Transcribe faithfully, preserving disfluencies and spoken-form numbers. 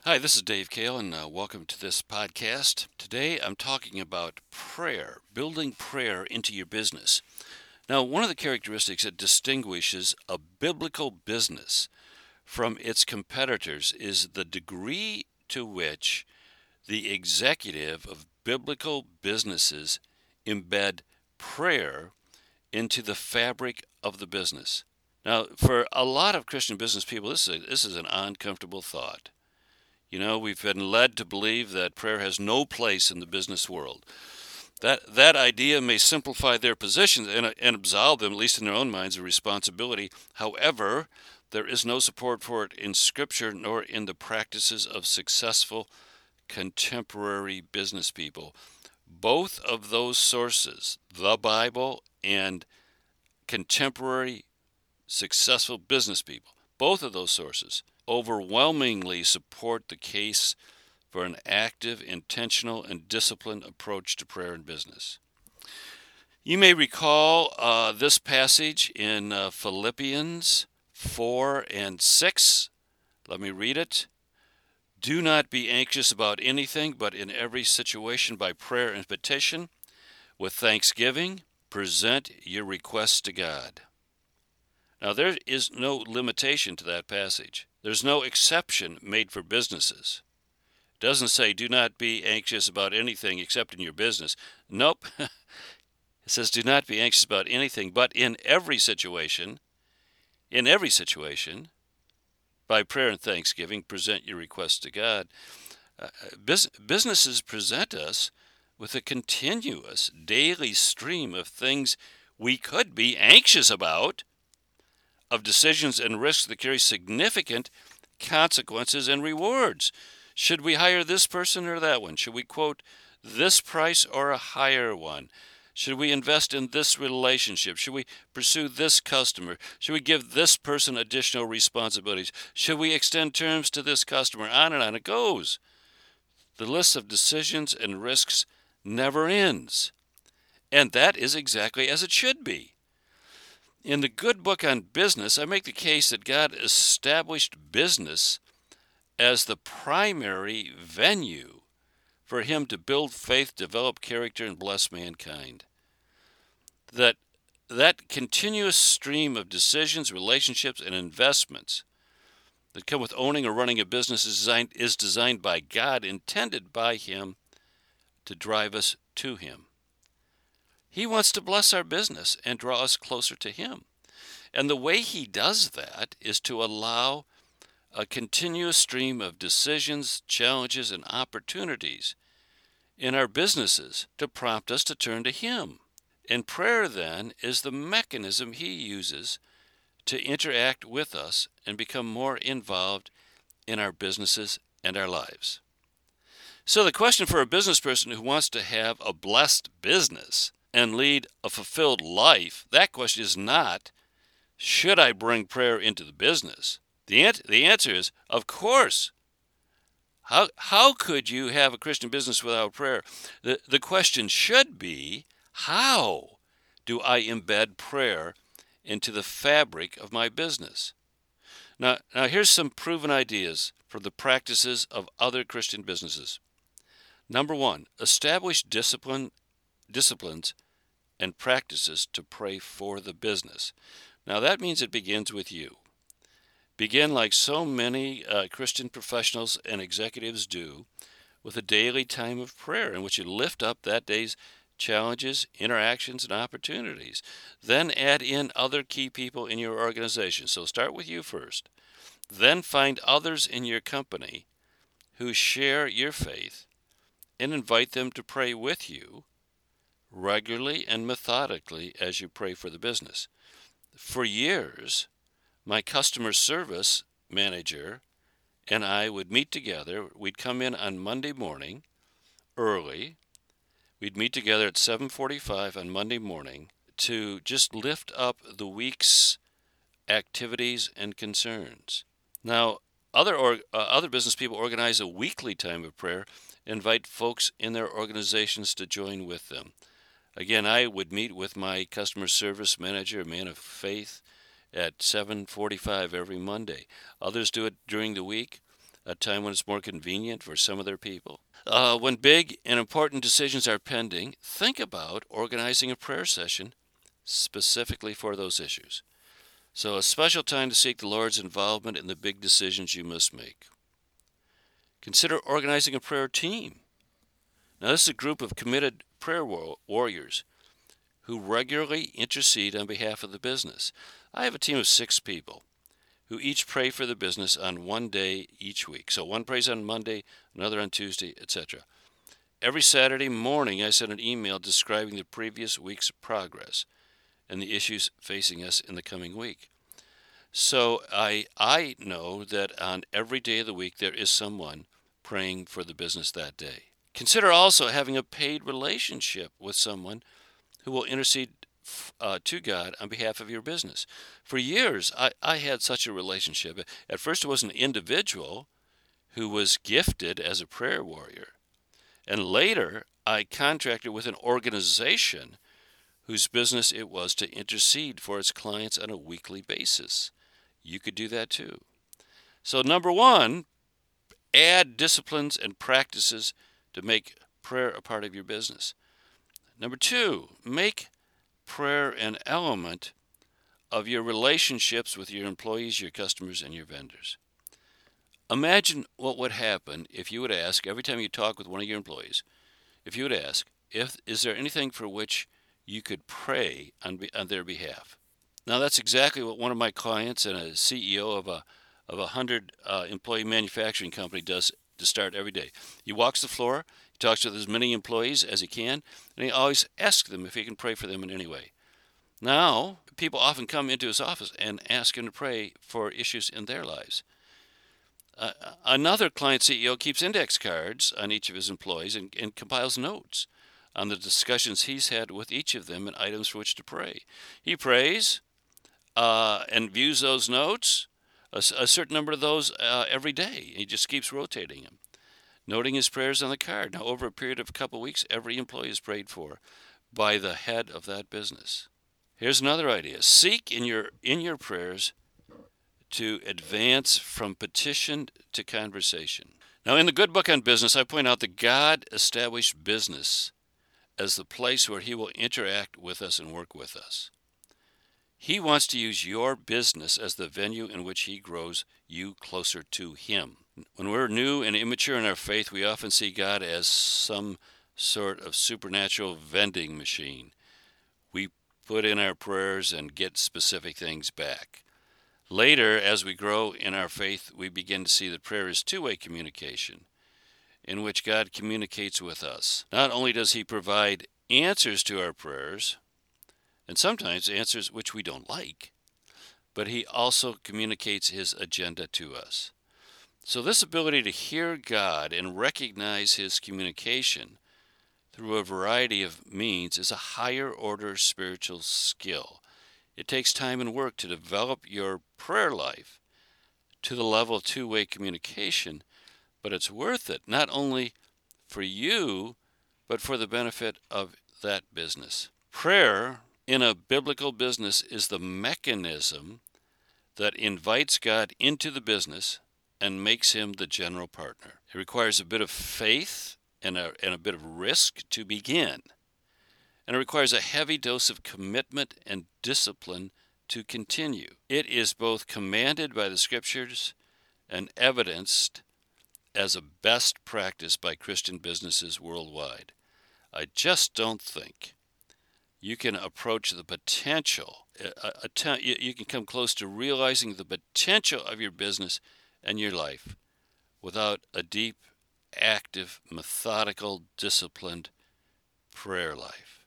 Hi, this is Dave Kale, and uh, welcome to this podcast. Today I'm talking about prayer, building prayer into your business. Now, one of the characteristics that distinguishes a biblical business from its competitors is the degree to which the executive of biblical businesses embed prayer into the fabric of the business. Now, for a lot of Christian business people, this is, a, this is an uncomfortable thought. You know, we've been led to believe that prayer has no place in the business world. That that idea may simplify their positions and, and absolve them, at least in their own minds, of responsibility. However, there is no support for it in Scripture nor in the practices of successful contemporary business people. Both of those sources, the Bible and contemporary successful business people, both of those sources overwhelmingly support the case for an active, intentional, and disciplined approach to prayer and business. You may recall uh, this passage in uh, Philippians four and six. Let me read it. Do not be anxious about anything, but in every situation by prayer and petition, with thanksgiving, present your requests to God. Now, there is no limitation to that passage. There's no exception made for businesses. It doesn't say, do not be anxious about anything except in your business. Nope. It says, do not be anxious about anything, but in every situation, in every situation, by prayer and thanksgiving, present your requests to God. Uh, bus- businesses present us with a continuous daily stream of things we could be anxious about, of decisions and risks that carry significant consequences and rewards. Should we hire this person or that one? Should we quote this price or a higher one? Should we invest in this relationship? Should we pursue this customer? Should we give this person additional responsibilities? Should we extend terms to this customer? On and on it goes. The list of decisions and risks never ends. And that is exactly as it should be. In the good book on business, I make the case that God established business as the primary venue for him to build faith, develop character, and bless mankind. That that continuous stream of decisions, relationships, and investments that come with owning or running a business is designed, is designed by God, intended by him to drive us to him. He wants to bless our business and draw us closer to him. And the way he does that is to allow a continuous stream of decisions, challenges, and opportunities in our businesses to prompt us to turn to him. And prayer, then, is the mechanism he uses to interact with us and become more involved in our businesses and our lives. So the question for a business person who wants to have a blessed business and lead a fulfilled life, that question is not, should I bring prayer into the business? The, an- the answer is, of course. How, how could you have a Christian business without prayer? The, the question should be, how do I embed prayer into the fabric of my business? Now, now here's some proven ideas for the practices of other Christian businesses. Number one, establish discipline, disciplines and practices to pray for the business. Now that means it begins with you. Begin like so many uh, Christian professionals and executives do with a daily time of prayer in which you lift up that day's challenges, interactions, and opportunities. Then add in other key people in your organization. So start with you first. Then find others in your company who share your faith and invite them to pray with you regularly and methodically as you pray for the business. For years, my customer service manager and I would meet together. We'd come in on Monday morning early. We'd meet together at seven forty-five on Monday morning to just lift up the week's activities and concerns. Now, other or, uh, other business people organize a weekly time of prayer, invite folks in their organizations to join with them. Again, I would meet with my customer service manager, a man of faith, at seven forty-five every Monday. Others do it during the week. a time when it's more convenient for some of their people. Uh, when big and important decisions are pending, think about organizing a prayer session specifically for those issues. So, a special time to seek the Lord's involvement in the big decisions you must make. Consider organizing a prayer team. Now, this is a group of committed prayer warriors who regularly intercede on behalf of the business. I have a team of six people who each pray for the business on one day each week. So one prays on Monday, another on Tuesday, et cetera. Every Saturday morning, I send an email describing the previous week's progress and the issues facing us in the coming week. So I I know that on every day of the week there is someone praying for the business that day. Consider also having a paid relationship with someone who will intercede uh, to God on behalf of your business. For years, I, I had such a relationship. At first, it was an individual who was gifted as a prayer warrior. And later, I contracted with an organization whose business it was to intercede for its clients on a weekly basis. You could do that too. So number one, add disciplines and practices to make prayer a part of your business. Number two, make prayer an element of your relationships with your employees, your customers, and your vendors. Imagine what would happen if you would ask, every time you talk with one of your employees, if you would ask, if is there anything for which you could pray on, be, on their behalf? Now, that's exactly what one of my clients and a C E O of a of a hundred uh, employee manufacturing company does to start every day. He walks the floor, he talks to as many employees as he can, and he always asks them if he can pray for them in any way. Now, people often come into his office and ask him to pray for issues in their lives. Uh, another client C E O keeps index cards on each of his employees and, and compiles notes on the discussions he's had with each of them and items for which to pray. He prays uh, and views those notes, a, a certain number of those uh, every day. He just keeps rotating them, noting his prayers on the card. Now, over a period of a couple of weeks, every employee is prayed for by the head of that business. Here's another idea. Seek in your in your prayers to advance from petition to conversation. Now, in the Good Book on Business, I point out that God established business as the place where he will interact with us and work with us. He wants to use your business as the venue in which he grows you closer to him. When we're new and immature in our faith, we often see God as some sort of supernatural vending machine. We put in our prayers and get specific things back. Later, as we grow in our faith, we begin to see that prayer is two-way communication in which God communicates with us. Not only does he provide answers to our prayers, and sometimes answers which we don't like, but he also communicates his agenda to us. So this ability to hear God and recognize his communication through a variety of means is a higher order spiritual skill. It takes time and work to develop your prayer life to the level of two-way communication, but it's worth it, not only for you, but for the benefit of that business. Prayer in a biblical business is the mechanism that invites God into the business and makes him the general partner. It requires a bit of faith and a, and a bit of risk to begin. And it requires a heavy dose of commitment and discipline to continue. It is both commanded by the Scriptures and evidenced as a best practice by Christian businesses worldwide. I just don't think you can approach the potential, uh, attempt, you, you can come close to realizing the potential of your business and your life without a deep, active, methodical, disciplined prayer life.